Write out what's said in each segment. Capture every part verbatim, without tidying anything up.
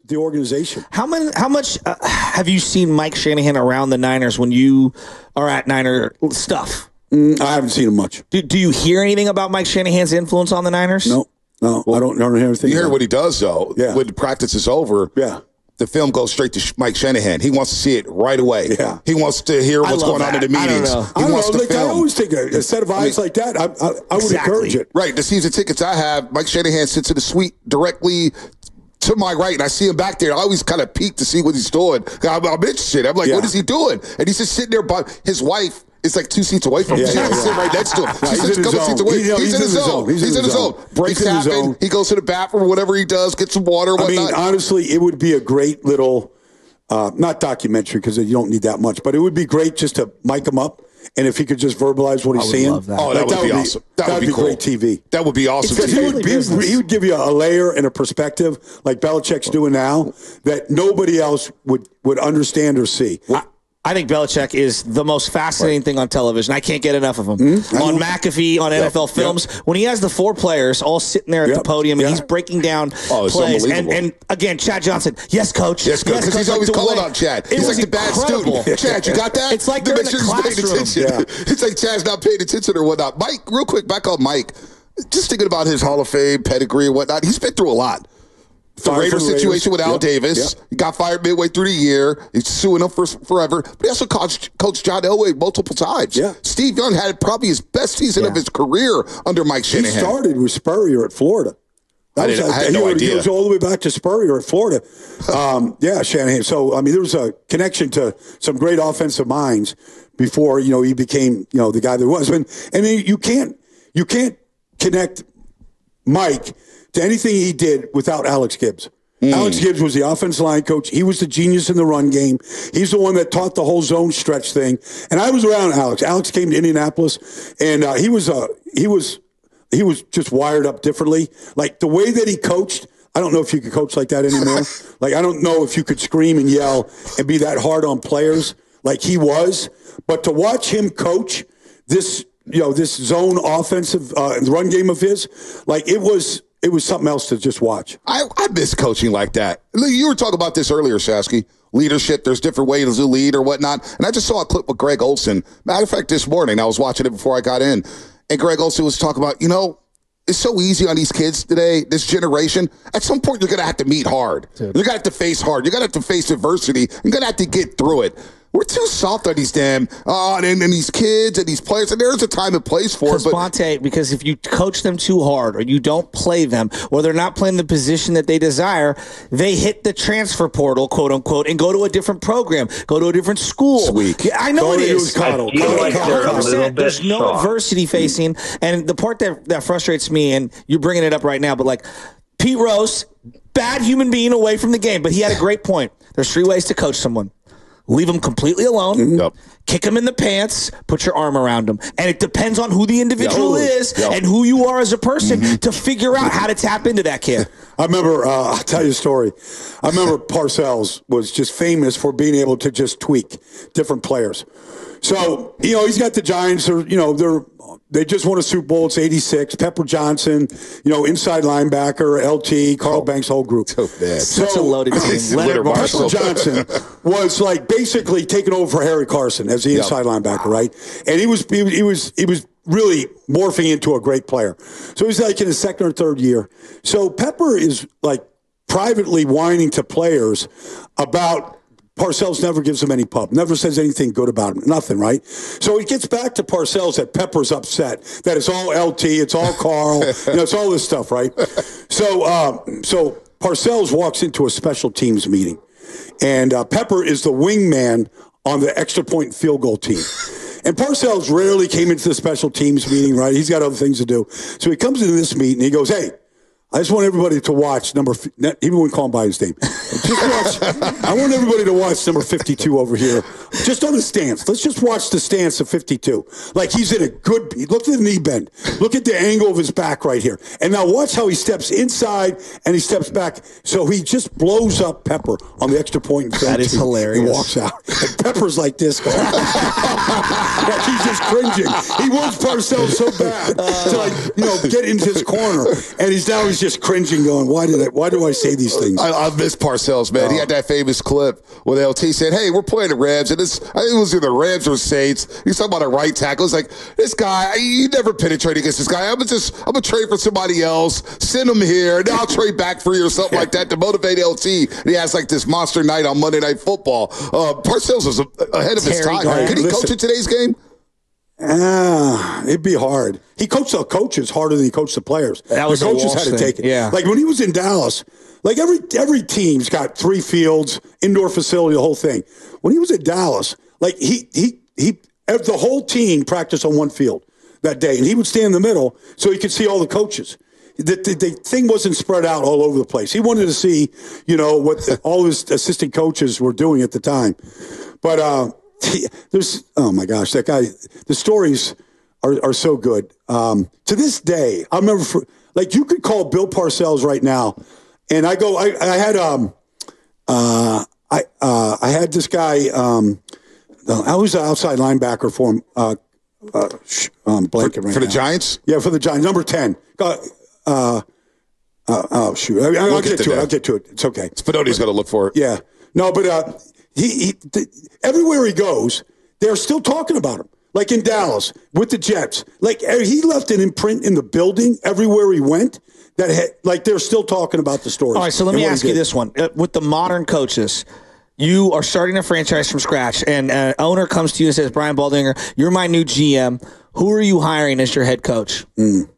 the organization. How many? How much uh, have you seen Mike Shanahan around the Niners when you are at Niner stuff? Mm, I haven't seen him much. Do, do you hear anything about Mike Shanahan's influence on the Niners? No, no, well, I don't, I don't hear anything. You hear what he does, though. Yeah. When the practice is over, yeah. the film goes straight to Mike Shanahan. He wants to see it right away. Yeah. He wants to hear what's going that. on in the meetings. I don't know. He I don't wants know. to Like, film. I always think a, a set of eyes I mean, like that, I, I, I would exactly. encourage it. Right. The season tickets I have, Mike Shanahan sits in the suite directly to my right, and I see him back there. I always kind of peek to see what he's doing. I'm, I'm interested. I'm like, yeah. what is he doing? And he's just sitting there, but his wife is like two seats away from him. Yeah, She's yeah, yeah. sitting right next to him. Yeah, She's he's just a in couple his seats zone. away. He- He's, in his zone. He's, in his zone. Breaks He's in his happen. zone. He goes to the bathroom or whatever he does, gets some water, I whatnot. mean, honestly, it would be a great little, uh, not documentary because you don't need that much, but it would be great just to mic him up. And if he could just verbalize what he's would seeing, love that. Oh, that would be awesome. That would be cool. great T V. That would be awesome. Because T V. he would, he, would, he would give you a layer and a perspective like Belichick's doing now that nobody else would, would understand or see. I, I think Belichick is the most fascinating right. thing on television. I can't get enough of him. Mm-hmm. On McAfee, on yep. N F L Films, yep. when he has the four players all sitting there at yep. the podium and yep. he's breaking down oh, plays. And, and again, Chad Johnson, yes, coach. Yes, coach. Because yes, he's always like calling out Chad. He's like the bad incredible. student. Chad, you got that? It's like they're in the classroom. Yeah. It's like Chad's not paying attention or whatnot. Mike, real quick, back on Mike. Just thinking about his Hall of Fame pedigree and whatnot. He's been through a lot. The Raiders situation with Al yep. Davis. Yep. He got fired midway through the year. He's suing him for forever. But he also coached, coached John Elway multiple times. Yeah. Steve Young had probably his best season yeah. of his career under Mike Shanahan. He started with Spurrier at Florida. That I, was, didn't, I had he, no he idea. goes all the way back to Spurrier at Florida. Um, yeah, Shanahan. So, I mean, there was a connection to some great offensive minds before, you know, he became, you know, the guy that was. And, and you can't, you can't connect Mike to anything he did without Alex Gibbs. Mm. Alex Gibbs was the offensive line coach. He was the genius in the run game. He's the one that taught the whole zone stretch thing. And I was around Alex. Alex came to Indianapolis, and uh, he was uh, he was he was just wired up differently. Like the way that he coached, I don't know if you could coach like that anymore. Like I don't know if you could scream and yell and be that hard on players like he was. But to watch him coach this, you know, this zone offensive uh, run game of his, like it was. It was something else to just watch. I, I miss coaching like that. You were talking about this earlier, Shasky. Leadership, there's different ways to lead or whatnot. And I just saw a clip with Greg Olson. Matter of fact, this morning, I was watching it before I got in. And Greg Olson was talking about, you know, it's so easy on these kids today, this generation. At some point, you're going to have to meet hard. Dude. You're going to have to face hard. You're going to have to face adversity. You're going to have to get through it. We're too soft on these damn, uh, and, and these kids and these players, and there's a time and place for it. But Bonte, because if you coach them too hard or you don't play them or they're not playing the position that they desire, they hit the transfer portal, quote unquote, and go to a different program, go to a different school. Sweet. Yeah, I know Don't it is. I feel like they're a little bit There's no soft. adversity facing, and the part that, that frustrates me, and you're bringing it up right now, but like Pete Rose, bad human being away from the game, but he had a great point. There's three ways to coach someone. Leave them completely alone, mm-hmm. yep. kick them in the pants, put your arm around them. And it depends on who the individual yep. is yep. and who you are as a person mm-hmm. to figure out how to tap into that kid. I remember, uh, I'll tell you a story. I remember Parcells was just famous for being able to just tweak different players. So, you know, he's got the Giants, or, you know, they're, they just won a Super Bowl. It's eighty-six. Pepper Johnson, you know, inside linebacker, L T, Carl oh, Banks, whole group. So bad. So, Such a loaded team. Leonard Pepper Johnson was like basically taking over for Harry Carson as the yep. inside linebacker, right? And he was he, he was he was really morphing into a great player. So he's like in his second or third year. So Pepper is like privately whining to players about Parcells never gives him any pub, never says anything good about him, nothing, right? So it gets back to Parcells that Pepper's upset, that it's all L T, it's all Carl, you know, it's all this stuff, right? So, uh, so Parcells walks into a special teams meeting, and uh, Pepper is the wingman on the extra point field goal team. And Parcells rarely came into the special teams meeting, right? He's got other things to do. So he comes into this meeting, he goes, hey, I just want everybody to watch number, even when we call him by his name. Just watch, I want everybody to watch number fifty-two over here. Just on the stance. Let's just watch the stance of fifty-two. Like he's in a good, look at the knee bend. Look at the angle of his back right here. And now watch how he steps inside and he steps back. So he just blows up Pepper on the extra point. That is hilarious. He walks out. And Pepper's like this. Going, like he's just cringing. He wants Parcells so bad to like, you know, get into his corner. And he's now he's was just cringing, going, "Why did I? Why do I say these things?" I, I miss Parcells, man. Oh. He had that famous clip where L T said, "Hey, we're playing the Rams," and this I think it was either Rams or Saints. He's talking about a right tackle. It's like, this guy, you never penetrate against this guy. I'm just, I'm gonna trade for somebody else. Send him here. Then I'll trade back for you or something like that to motivate L T. And he has like this monster night on Monday Night Football. Uh, Parcells was ahead of his time. Could he Listen. coach in today's game? Ah, it'd be hard. He coached the coaches harder than he coached the players. That was the coaches had to thing. take it. Yeah. Like when he was in Dallas, like every every team's got three fields, indoor facility, the whole thing. When he was at Dallas, like he he he the whole team practiced on one field that day, and he would stand in the middle so he could see all the coaches. The, the, the thing wasn't spread out all over the place. He wanted to see, you know, what the, all his assistant coaches were doing at the time. But uh there's, oh my gosh, that guy, the stories are, are so good. Um, to this day, I remember, for, like, you could call Bill Parcells right now, and I go, I, I had, um, uh, I, uh, I had this guy, um, I was an outside linebacker for him, uh, uh, um, blanking for, right for the now. Giants? Yeah, for the Giants, number ten. Uh, uh, uh, oh, shoot. I, I'll we'll get, get to, to it. I'll get to it. It's okay. Spinotti's going to look for it. Yeah. No, but, uh, He, he th- everywhere he goes, they're still talking about him. Like in Dallas with the Jets, like he left an imprint in the building everywhere he went. That had, like they're still talking about the story. All right, so let me ask you this one: uh, with the modern coaches, you are starting a franchise from scratch, and an owner comes to you and says, "Brian Baldinger, you're my new G M. Who are you hiring as your head coach?" Mm.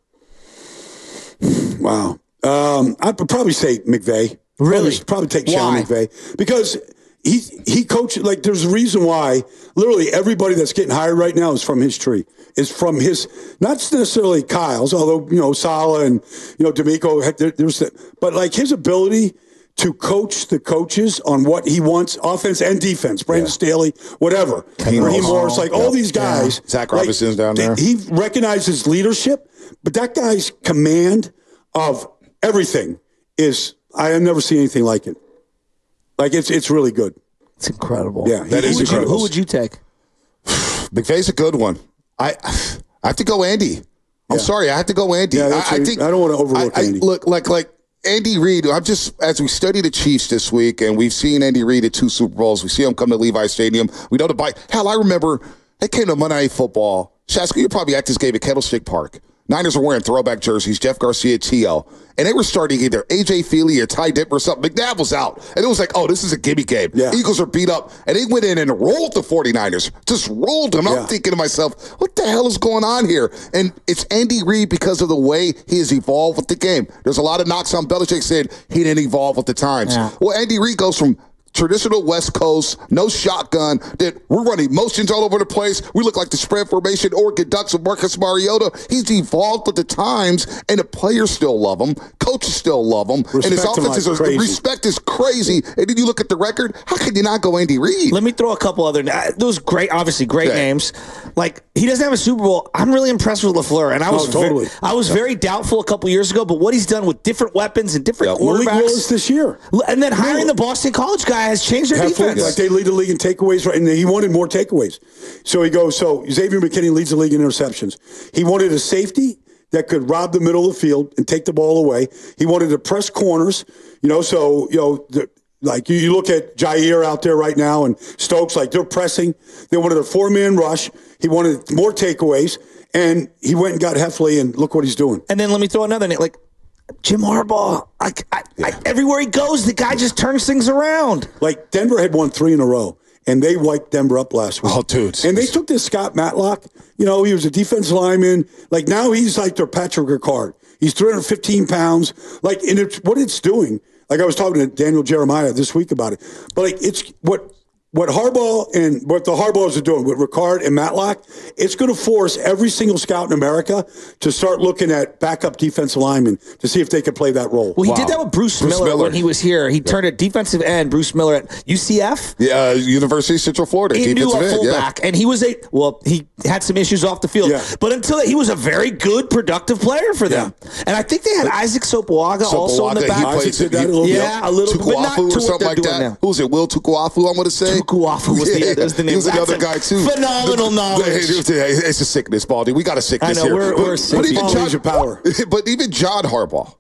Wow, um, I'd probably say McVay. Really? Probably, probably take Why? Sean McVay because. He he coached, like, there's a reason why literally everybody that's getting hired right now is from his tree. Is from his, not necessarily Kyle's, although, you know, Saleh and, you know, D'Amico, there, there's the, but like his ability to coach the coaches on what he wants, offense and defense, Brandon yeah. Staley, whatever. Raheem Morris, like all these guys. Yeah. Zach Robinson's like, down there. He recognizes leadership, but that guy's command of everything is, I have never seen anything like it. Like, it's it's really good. It's incredible. Yeah, that is incredible. incredible. Who would you take? McVay's a good one. I I have to go Andy. I'm yeah. sorry, I have to go Andy. Yeah, I, I think I don't want to overlook I, I, Andy. Look, like like Andy Reid. I'm just as we study the Chiefs this week, and we've seen Andy Reid at two Super Bowls. We see him come to Levi Stadium. We know the bike. Hell, I remember they came to Monday Night Football. Shaska, you're probably at this game at Kettlestick Park. Niners are wearing throwback jerseys, Jeff Garcia, T O. And they were starting either A J Feely or Ty Dip or something. McNabb was out. And it was like, oh, this is a gimme game. Yeah. Eagles are beat up. And they went in and rolled the 49ers. Just rolled them. Yeah. I'm thinking to myself, what the hell is going on here? And it's Andy Reid because of the way he has evolved with the game. There's a lot of knocks on Belichick saying he didn't evolve with the times. Yeah. Well, Andy Reid goes from traditional West Coast, no shotgun, that we're running motions all over the place. We look like the spread formation, Oregon Ducks with Marcus Mariota. He's evolved with the times, and the players still love him. Coaches still love him. Respect and his offense like is the respect is crazy. And then you look at the record, how can you not go Andy Reid? Let me throw a couple other uh, those great, obviously great yeah. names. Like, he doesn't have a Super Bowl. I'm really impressed with LaFleur, and I was oh, totally. very, I was yeah. very doubtful a couple years ago, but what he's done with different weapons and different yeah. quarterbacks. Malik Willis this year. And then hiring the Boston College guy has changed their Have defense. Like, they lead the league in takeaways, right? And he wanted more takeaways. So he goes, so Xavier McKinney leads the league in interceptions. He wanted a safety that could rob the middle of the field and take the ball away. He wanted to press corners, you know, so, you know, the, like you, you look at Jair out there right now and Stokes, like they're pressing. They wanted a four-man rush. He wanted more takeaways, and he went and got Heffley, and look what he's doing. And then let me throw another name, like Jim Harbaugh. I, I, yeah. I, everywhere he goes, the guy just turns things around. Like Denver had won three in a row, and they wiped Denver up last week. Oh, dude. And they took this Scott Matlock. You know, he was a defensive lineman. Like, now he's like their Patrick Ricard. He's three hundred fifteen pounds. Like, and it's what it's doing. Like, I was talking to Daniel Jeremiah this week about it. But, like, it's what what Harbaugh and what the Harbaughs are doing with Ricard and Matlock, it's going to force every single scout in America to start looking at backup defensive linemen to see if they can play that role. Well, he wow. did that with Bruce, Bruce Miller, Miller when he was here. He turned a defensive end, Bruce Miller, at U C F. Yeah, uh, University of Central Florida. He knew a end, fullback, yeah. and he was a, well, he had some issues off the field. Yeah. But until that, he was a very good, productive player for them. Yeah. And I think they had Isaac Sopoaga, Sopoaga also in the back. He plays, did that a little yeah, bit. a little bit, but not to or what something they're like doing that. now. Who was it? Will Tukuafu, I'm going to say? Tukuafu was yeah. the, was the name. He was That's another guy, too. Phenomenal knowledge. It's a sickness, Baldy. We got a sickness I know, here. we're, but, we're but, even John, power. but even John Harbaugh,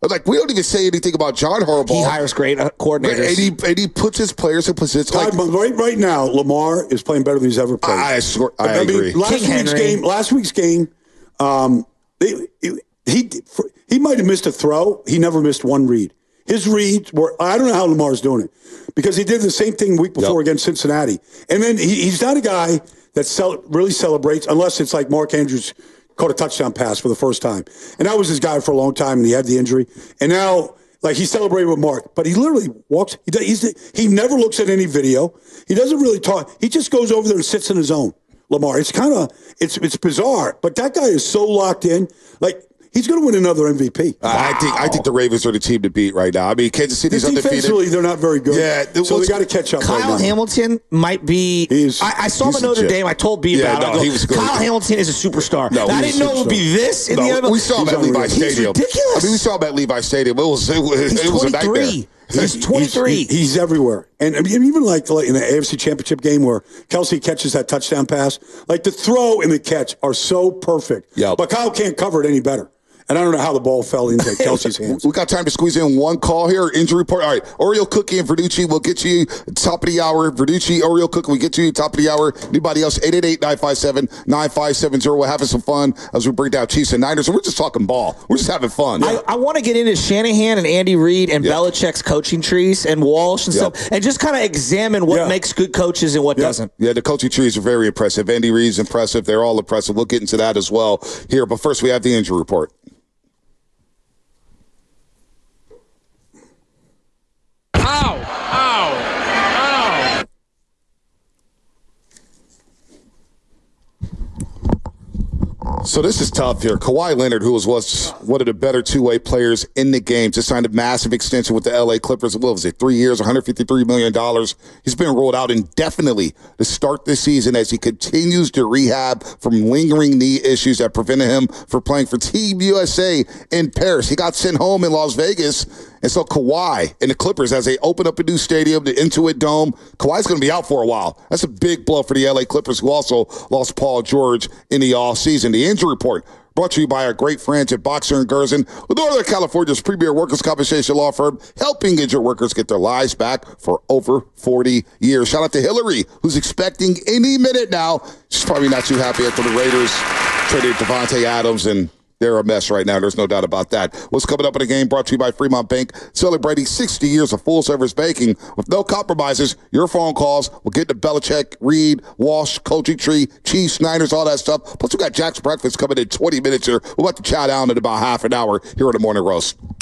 Like, we don't even say anything about John Harbaugh. He hires great uh, coordinators. And he, and he puts his players in positions. Like, right, right now, Lamar is playing better than he's ever played. I, I, I, I agree. Mean, last King week's Henry. game, last week's game, um, they, he he might have missed a throw. He never missed one read. His reads were, I don't know how Lamar's doing it, because he did the same thing the week before Yep. against Cincinnati. And then he, he's not a guy that cel- really celebrates, unless it's like Mark Andrews caught a touchdown pass for the first time. And that was his guy for a long time, and he had the injury. And now, like, he celebrated with Mark, but he literally walks, he, does, he's, he never looks at any video. He doesn't really talk. He just goes over there and sits in his own, Lamar. It's kind of, it's it's bizarre, but that guy is so locked in. Like, he's going to win another M V P. I think I think the Ravens are the team to beat right now. I mean, Kansas City's undefeated. Defensively, they're not very good. Yeah, so they got to catch up. Kyle right now. Hamilton might be. He's- I, I saw him he's at Notre legit. Dame. I told B Yeah, about it. I no, go, he was good. Kyle Hamilton is a superstar. No, I he's didn't a know it would be this in the No, N F L. we saw him He's at Levi unreal. He's Stadium. ridiculous. I mean, we saw him at Levi Stadium. It was it was, He's it was a nightmare. twenty-three. He's twenty-three. He's, he's everywhere. And I mean, even like, like in the A F C Championship game where Kelsey catches that touchdown pass, like the throw and the catch are so perfect. Yep. But Kyle can't cover it any better. And I don't know how the ball fell into Kelsey's hands. We got time to squeeze in one call here. Injury report. All right. Oreo Cookie and Verducci will get you top of the hour. Verducci, Oreo Cookie, we get you top of the hour. Anybody else? eight eight eight, nine five seven, nine five seven zero. We're having some fun as we break down Chiefs and Niners. And we're just talking ball. We're just having fun. I, I want to get into Shanahan and Andy Reid and Yep. Belichick's coaching trees and Walsh and Yep. stuff, and just kind of examine what Yeah. makes good coaches and what Yep. doesn't. Yeah, the coaching trees are very impressive. Andy Reid's impressive. They're all impressive. We'll get into that as well here. But first, we have the injury report. Ow! Ow! Ow! So this is tough here. Kawhi Leonard, who was, was one of the better two-way players in the game, just signed a massive extension with the L A Clippers. What was it, three years, one hundred fifty-three million dollars. He's been rolled out indefinitely to start this season as he continues to rehab from lingering knee issues that prevented him from playing for Team U S A in Paris. He got sent home in Las Vegas. And so Kawhi and the Clippers, as they open up a new stadium, the Intuit Dome, Kawhi's going to be out for a while. That's a big blow for the L A Clippers, who also lost Paul George in the offseason. The injury report brought to you by our great friends at Boxer and Gerson, with Northern California's premier workers' compensation law firm, helping injured workers get their lives back for over forty years. Shout out to Hillary, who's expecting any minute now. She's probably not too happy after the Raiders traded Devontae Adams, and they're a mess right now. There's no doubt about that. What's coming up in the game brought to you by Fremont Bank, celebrating sixty years of full-service banking with no compromises. Your phone calls will get to Belichick, Reed, Walsh, coaching tree, Chiefs, Niners, all that stuff. Plus, we got Jack's Breakfast coming in twenty minutes here. We're about to chat down in about half an hour here on the Morning Roast.